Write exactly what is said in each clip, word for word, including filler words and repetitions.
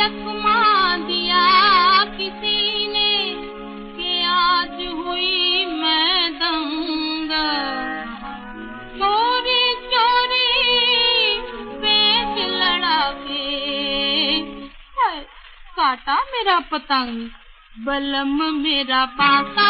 थमा दिया किसी ने कि आज हुई मैं दंग। चोरी चोरी पेच लड़ा के काटा मेरा पतंग, बलम मेरा बांका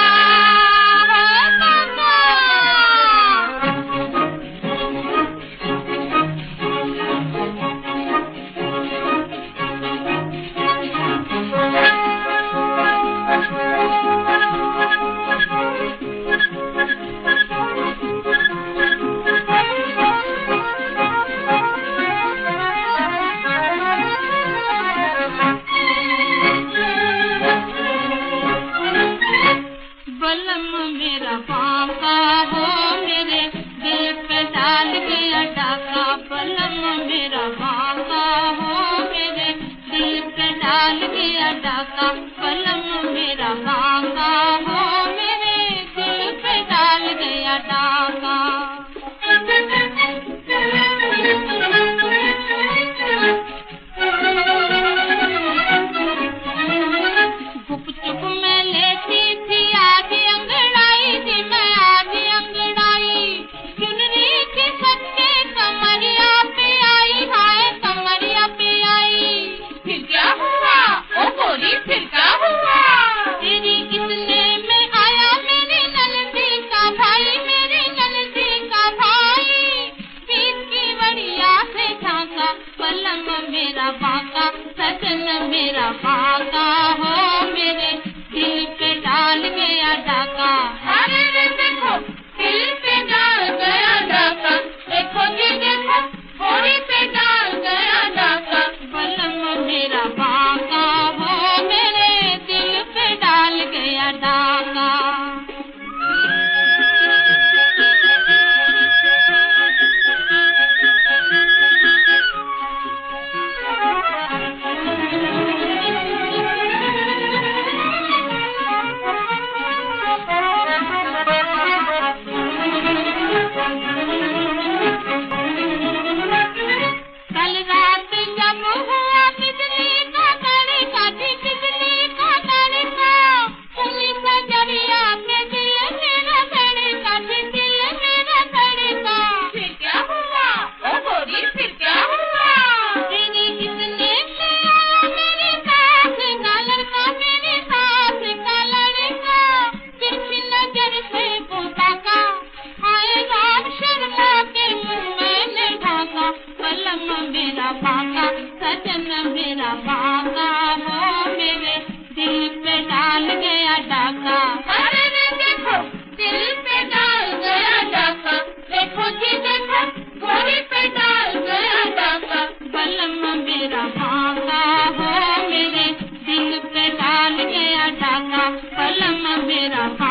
मेरा बांका हो मेरे दिल पे डाल गया डाका। बलम मेरा बांका हो मेरे दिल पे डाल गया डाका। बलम मेरा बांका हो मेरे दिल पे डाल गया डाका। गुप चुप में लेती थी आगे मेरा बांका सजन मेरा बांका हो मेरे दिल पे डाल गया डाका। अरे रे देखो दिल पे डाल गया डाका, देखो जी देखो घोड़ी पे डाल गया डाका। बलम मेरा बांका हो मेरे दिल पे डाल गया डाका। मेरा बांका सजन मेरा बांका हो मेरे दिल पे डाल गया डाका। अरे रे देखो दिल पे डाल गया डाका, देखो जी देखो घोड़ी पे डाल गया डाका। बलम मेरा बांका हो मेरे दिल पे डाल गया डाका। बलम मेरा